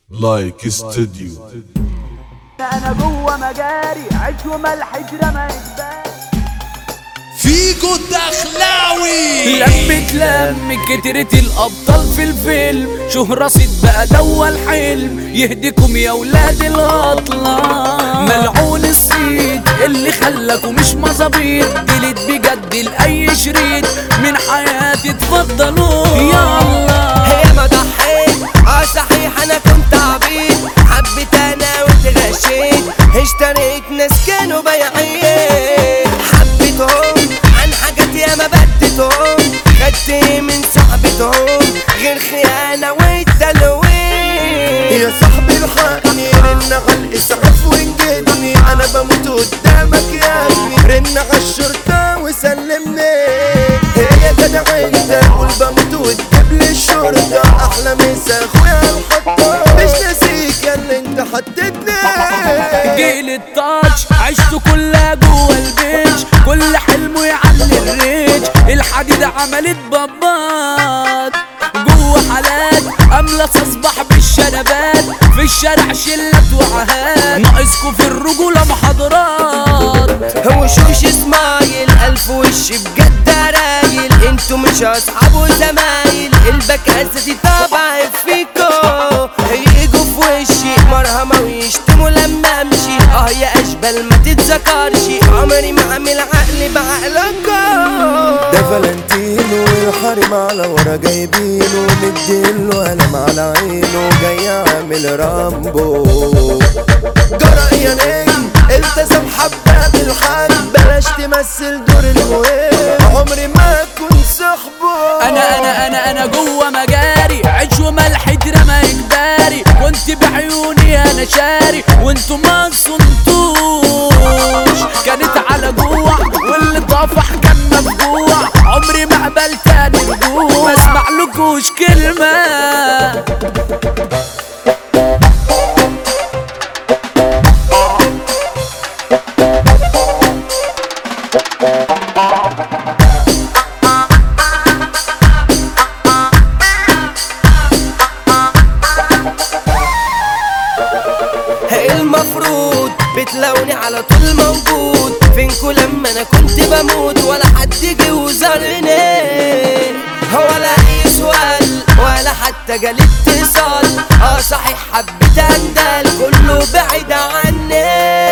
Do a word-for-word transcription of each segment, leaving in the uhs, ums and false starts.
لايك استوديو. انا جوه مجاري عيش وملح جرى يتبان. فيجو الدخلاوي لمة لم كترت الأبطال في الفيلم، شهرة صيت بقى دوا الحلم، يهديكم يا ولاد الهطلة. ملعون الصيت اللي خلاكوا مش مظابيط، جلد بجد لأي شريط من حياتي اتفضلوا يا الله. هي ما ضحيت اه صحيح انا كنت عبيط، حبيت انا واتغشيت، اشتريت ناس كانوا بايعين، حبيتهم عن حاجات ياما بديتهم، خدت من صاحبتهم غير خيانة والتلوين. يا صاحبي الحقني رن على الاسعاف وانجدني، انا بموت قدامك يا ابني، رن على الشرطة وسلمني. هي جدعيتك قول بموت وتجيب لي الشرطة، احلى مسا اخويا الخطة، مش ناسيك يا اللي انت حطيتني. جيل التاتش عشته كلها جوه البيج، كل حلمه يعلي الريج، الحديدة عملت بابات جوه حالات، أملس أصبح بالشنبات، في الشارع شلة وعهات، ناقصكوا في الرجولة محاضرات. وشوش سمايل ألف وش بجد رايل، انتوا مش أصحاب وزمايل، البكاسة دي طبع فيكو، هيجوا في وشي مرهمة ويشتموا لما امشي، اه يا اشبال ما تتذكرش، عمري ما اعمل عقلي بعقلكم. ده فالنتينو والحريم على ورا جايبينه، مديله قلم على عينه، جاي عامل رامبو. جرى يا نجم التزم حبة بالحق، بلاش تمثل دور المهم، عمري ما كنت صاحبه. انا انا انا انا جوه مجاري عيش وملح اترمى اجباري، كنت بعيوني انا شاري وانتوا ما صنتوش، كانت على جوع واللي طافح كان مفجوع، عمري ما قبلت تاني رجوع، ما اسمعلكوش كلمة. المفروض بتلاقوني على طول موجود، فينكوا لما انا كنت بموت، ولا حد جه وزارني، ولا اي سؤال ولا حتى جالي اتصال، اه صحيح حبيت اندل كله بعيد عني.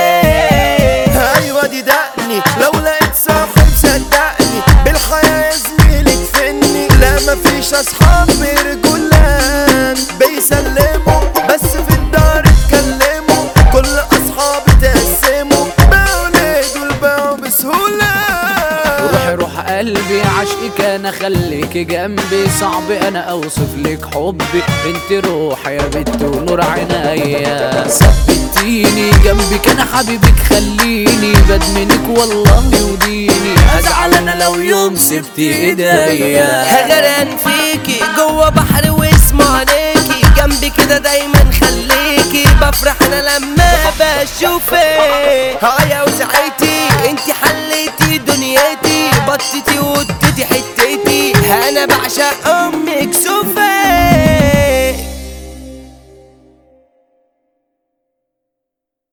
ايوه دي دقني لو لقيت صاحب صدقني، بالحياة يا زميلي تفني، لا مفيش اصحاب برجولان بيسلموا، بس في الدار اتكلموا، كل اصحابي تقسموا، بقوا ليه دول بقوا بسهولة. روحي روح قلبي عشقك انا خليكي جنبي، صعب انا اوصف لك حبي، انت روحي يا بنت ونور عينيا، ثبتيني جنبك انا حبيبك خليني، بدمنك والله وديني، ازعل انا لو يوم سبتي ايديا. هغران فيكي جوه بحر واسمه عليكي، جنبي كده دايما خليكي، بفرح انا لما بشوفك، اه يا وسعيتي